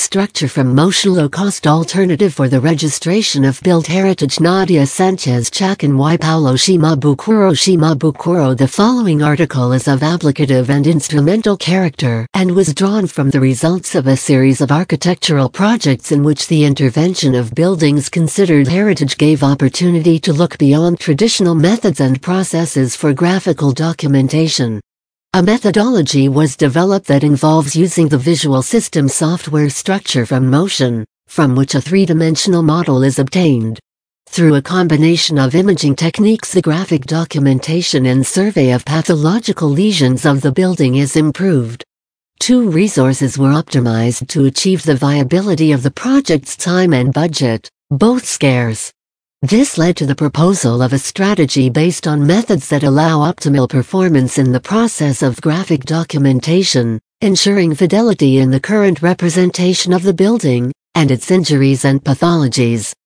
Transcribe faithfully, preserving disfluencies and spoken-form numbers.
structure from motion low-cost alternative for the registration of built heritage. Nadia Sanchez Chacon y Paulo Shimabukuro Shimabukuro. The following article is of applicative and instrumental character and was drawn from the results of a series of architectural projects in which the intervention of buildings considered heritage gave opportunity to look beyond traditional methods and processes for graphical documentation. A methodology was developed that involves using the visual system software structure from motion, from which a three-dimensional model is obtained. Through a combination of imaging techniques, the graphic documentation and survey of pathological lesions of the building is improved. Two resources were optimized to achieve the viability of the project's time and budget, both scarce. This led to the proposal of a strategy based on methods that allow optimal performance in the process of graphic documentation, ensuring fidelity in the current representation of the building, and its injuries and pathologies.